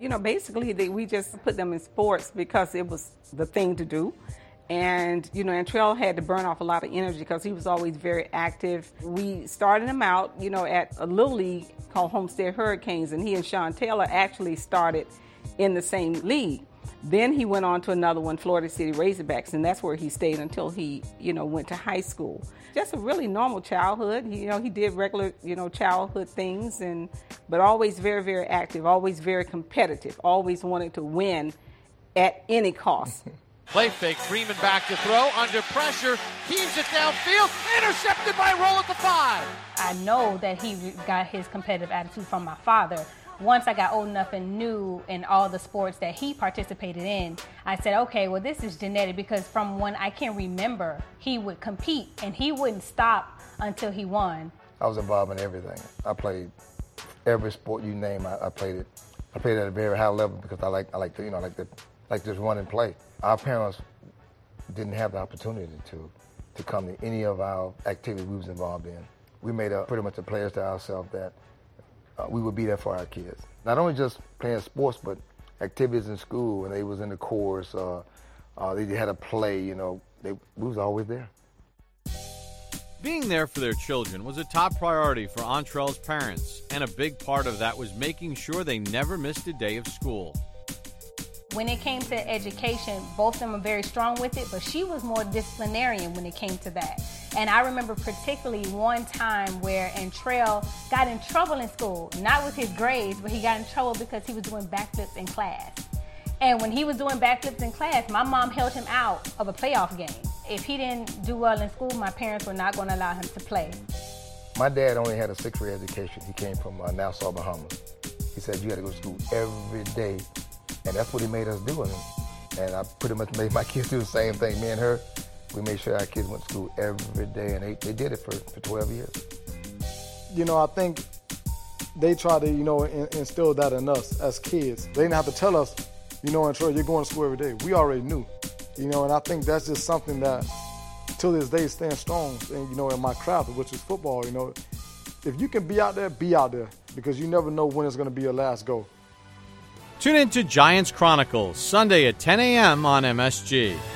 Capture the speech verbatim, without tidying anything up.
You know, basically, they, we just put them in sports because it was the thing to do. And, you know, Antrell had to burn off a lot of energy because he was always very active. We started him out, you know, at a little league called Homestead Hurricanes, and he and Sean Taylor actually started in the same league. Then he went on to another one, Florida City Razorbacks, and that's where he stayed until he, you know, went to high school. Just a really normal childhood. He, you know, he did regular, you know, childhood things, and but always very, very active, always very competitive, always wanted to win at any cost. Play fake, Freeman back to throw, under pressure, heaves it downfield, intercepted by Roll at the five. I know that he got his competitive attitude from my father. Once I got old enough and knew in all the sports that he participated in, I said, okay, well, this is genetic, because from when I can remember, he would compete and he wouldn't stop until he won. I was involved in everything. I played every sport you name. I, I played it. I played at a very high level because I like, I like to, you know, I like to, like just run and play. Our parents didn't have the opportunity to, to come to any of our activities we was involved in. We made a pretty much a pledge to ourselves that Uh, we would be there for our kids. Not only just playing sports, but activities in school. When they was in the chorus, uh, uh, they had a play, you know, they, we was always there. Being there for their children was a top priority for Antrell's parents, and a big part of that was making sure they never missed a day of school. When it came to education, both of them were very strong with it, but she was more disciplinarian when it came to that. And I remember particularly one time where Antrell got in trouble in school, not with his grades, but he got in trouble because he was doing backflips in class. And when he was doing backflips in class, my mom held him out of a playoff game. If he didn't do well in school, my parents were not going to allow him to play. My dad only had a sixth grade education. He came from uh, Nassau, Bahamas. He said you had to go to school every day. And that's what he made us do. And, and I pretty much made my kids do the same thing. Me and her, we made sure our kids went to school every day, and they, they did it for, for twelve years. You know, I think they try to, you know, in, instill that in us as kids. They didn't have to tell us, you know, Antrell, you're going to school every day. We already knew, you know, and I think that's just something that, till this day, stands strong, and, you know, in my craft, which is football, you know. If you can be out there, be out there, because you never know when it's going to be your last go. Tune in to Giants Chronicles, Sunday at ten a.m. on M S G.